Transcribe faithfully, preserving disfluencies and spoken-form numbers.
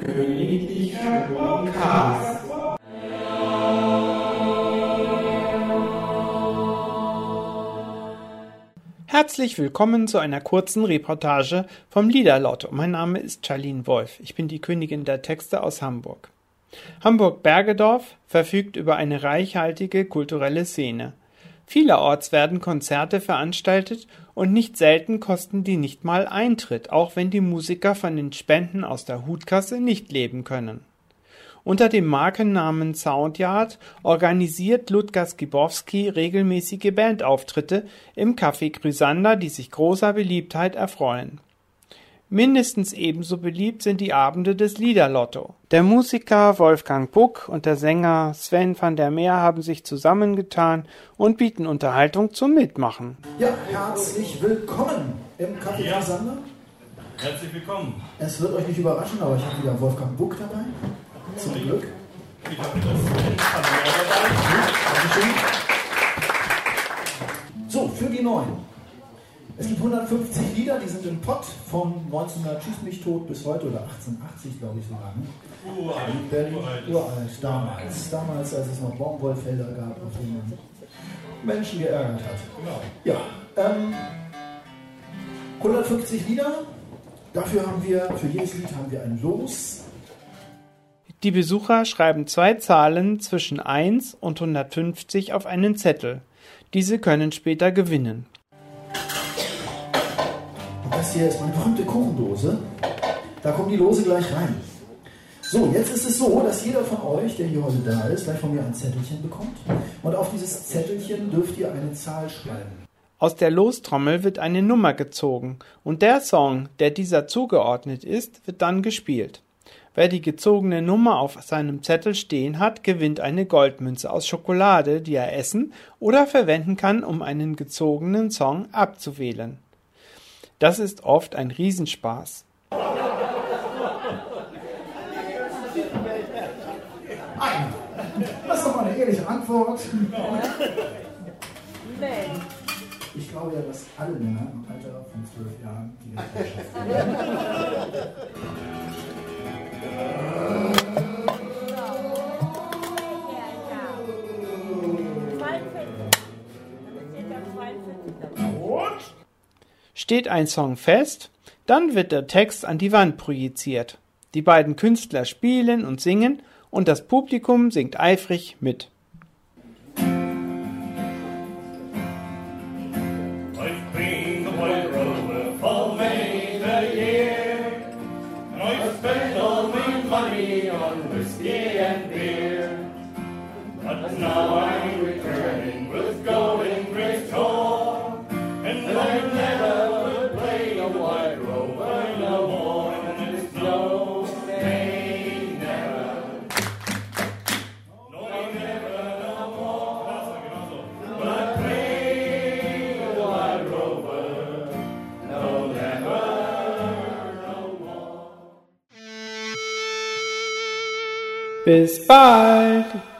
Königlicher Podcast. Herzlich willkommen zu einer kurzen Reportage vom Liederlotto. Mein Name ist Charlene Wolf. Ich bin die Königin der Texte aus Hamburg. Hamburg-Bergedorf verfügt über eine reichhaltige kulturelle Szene. Vielerorts werden Konzerte veranstaltet und nicht selten kosten die nicht mal Eintritt, auch wenn die Musiker von den Spenden aus der Hutkasse nicht leben können. Unter dem Markennamen Soundyard organisiert Ludger Skibowski regelmäßige Bandauftritte im Café Chrysander, die sich großer Beliebtheit erfreuen. Mindestens ebenso beliebt sind die Abende des Liederlotto. Der Musiker Wolfgang Buck und der Sänger Sven van der Meer haben sich zusammengetan und bieten Unterhaltung zum Mitmachen. Ja, herzlich willkommen im Café Ja. Chrysander. Herzlich willkommen. Es wird euch nicht überraschen, aber ich habe wieder Wolfgang Buck dabei. Zum Glück. Ich habe das Sven van der Meer dabei. Dankeschön. So, für die Neuen. Es gibt hundertfünfzig Lieder, die sind im Pott von neunzehnhundert Schieß mich tot bis heute oder achtzehnhundertachtzig, glaube ich sogar. Ne? Uralt. Berlin, Uralt. uralt, damals. Damals, als es noch Baumwollfelder gab, auf denen man Menschen geärgert hat. Genau. Ja, ähm, hundertfünfzig Lieder. Dafür haben wir, für jedes Lied haben wir ein Los. Die Besucher schreiben zwei Zahlen zwischen eins und hundertfünfzig auf einen Zettel. Diese können später gewinnen. Und das hier ist meine berühmte Kuchendose. Da kommen die Lose gleich rein. So, jetzt ist es so, dass jeder von euch, der hier heute da ist, gleich von mir ein Zettelchen bekommt. Und auf dieses Zettelchen dürft ihr eine Zahl schreiben. Aus der Lostrommel wird eine Nummer gezogen und der Song, der dieser zugeordnet ist, wird dann gespielt. Wer die gezogene Nummer auf seinem Zettel stehen hat, gewinnt eine Goldmünze aus Schokolade, die er essen oder verwenden kann, um einen gezogenen Song abzuwählen. Das ist oft ein Riesenspaß. Ein. Das ist doch mal eine ehrliche Antwort. Ich glaube ja, dass alle Männer im Alter von zwölf Jahren die Gesellschaft haben. Steht ein Song fest, dann wird der Text an die Wand projiziert. Die beiden Künstler spielen und singen und das Publikum singt eifrig mit. I've been the white rover for many a year, and I've spent all my money on whiskey and beer. But now I'm returning with going great tour, and I never will play a white rover no more. And it's no, they never, no, they never no more. Das war genauso. But play a white rover, no, never no more. Bis bald!